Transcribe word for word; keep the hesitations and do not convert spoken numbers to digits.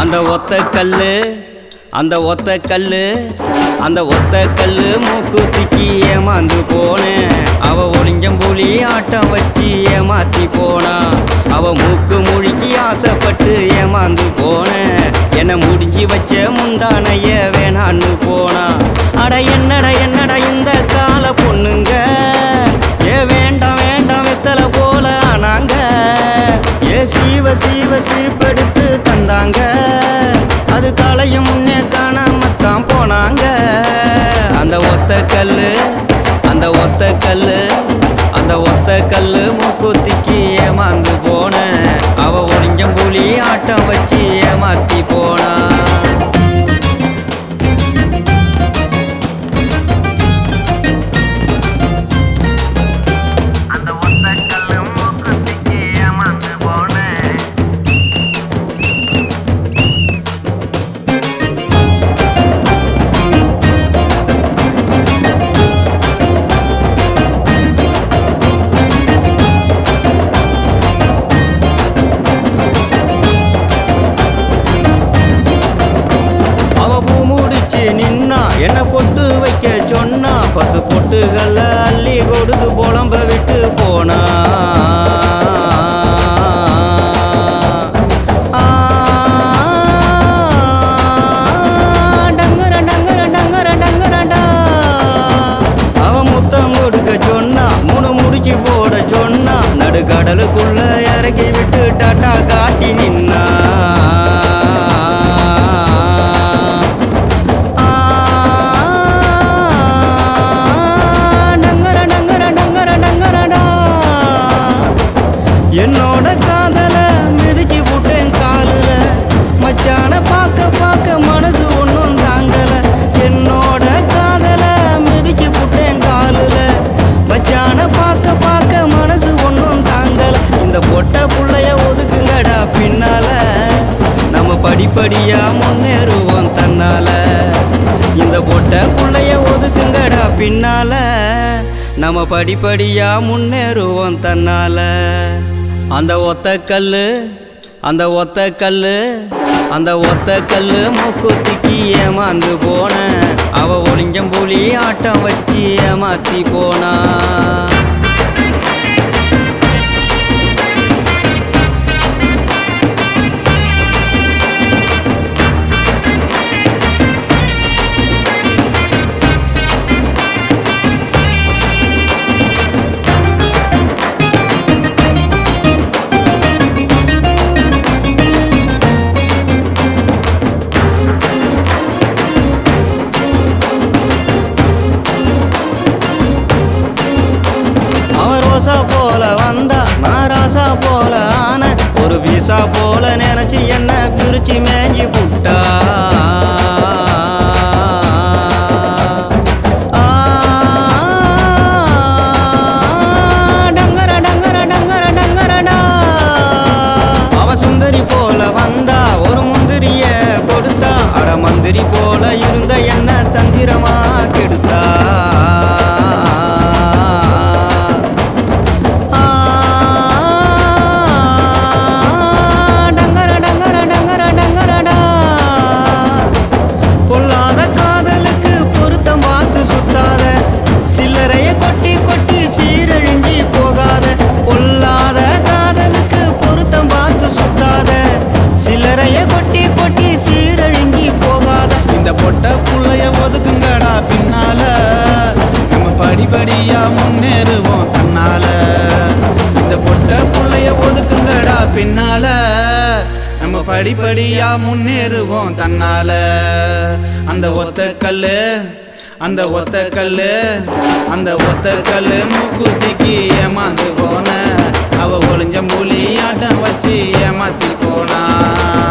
அந்த ஒத்த கல்லு அந்த ஒத்த கல்லு அந்த ஒத்த கல்லு மூக்குத்திக்கு ஏமாந்து போனேன். அவ ஒளிஞ்சம்புலி ஆட்டம் வச்சு ஏமாத்தி போனா. அவ மூக்கு மொழிக்கு ஆசைப்பட்டு ஏமாந்து போனேன். என்ன முடிஞ்சு வச்ச முந்தானைய வேணான்னு போனா. அட என்னடா என்னடா இந்த கால பொண்ணுங்க, ஏ வேண்டாம் வேண்டாம் வெத்தலை போல ஆனாங்க. ஏ சீவ சீவ சீப்படுத்து தந்தாங்க, அது காலையும் முன்னே காணாமத்தான் போனாங்க. அந்த ஒத்த கல்லு அந்த ஒத்த கல்லு அந்த ஒத்த கல்லு மூக்குத்திக்கு ஏமாந்து போன. அவ ஒளிஞ்சம்புலி ஆட்டம் வச்சு ஏமாத்தி போனா. என்ன பொட்டு வைக்க சொன்னா, பத்து பொட்டுகள்ல அள்ளி கொடுத்து புலம்ப விட்டு போனா. டங்கர டங்கர டங்கர டங்கரண்டா. அவ முத்தம் கொடுக்க சொன்னா, மூணு முடிச்சு போட சொன்னா. நடுக்கடலுக்குள்ள இறக்கி விட்டு டாட்டா காட்டி நின்னா. என்னோட காதல மிதிச்சு புட்டேன் காலுல, மச்சான பார்க்க பார்க்க மனசு ஒன்றும் தாங்கல. என்னோட காதல மிதிச்சு புட்டேன் காலுல, மச்சான பார்க்க பார்க்க மனசு ஒன்றும் தாங்கல. இந்த பொட்ட புள்ளைய ஒதுக்குங்கடா பின்னால, நம்ம படிப்படியா முன்னேறுவோம் தன்னால. இந்த பொட்ட புள்ளைய ஒதுக்குங்கடா பின்னால, நம்ம படிப்படியா முன்னேறுவோம் தன்னால. அந்த ஒத்த கல்லு அந்த ஒத்த கல்லு அந்த ஒத்த கல்லு மூக்குத்திக்கு ஏமாந்து போன. அவ ஒளிஞ்சம்புலி ஆட்டம் வச்சு ஏமாத்தி போனா. ரோசா போல வந்தா நான் ராசா போல ஆன. ஒரு வீசா போல நினைச்சு என்ன பிரிச்சு மேஞ்சி புட்டா. டங்கர டங்கர டங்கர டங்கரடா. அவ சுந்தரி போல வந்தா, ஒரு முந்திரிய கொடுத்தா. அட மந்திரி போல இருந்த என்ன தந்திரமா கெடுத்தா. பொட்ட புள்ளைய ஒதுக்குங்கடா பின்னால, நம்ம படிப்படியா முன்னேறுவோம் தன்னால. இந்த பொட்ட புள்ளைய ஒதுக்குங்கடா பின்னால, நம்ம படிப்படியா முன்னேறுவோம் தன்னால. அந்த ஒத்த கல்லு அந்த ஒத்த கல்லு அந்த ஒத்த கல்லு மூக்குத்திக்கு ஏமாந்து போன. அவ ஒளிஞ்சம்புலி ஆட்டம் வச்சு ஏமாத்தி போனா.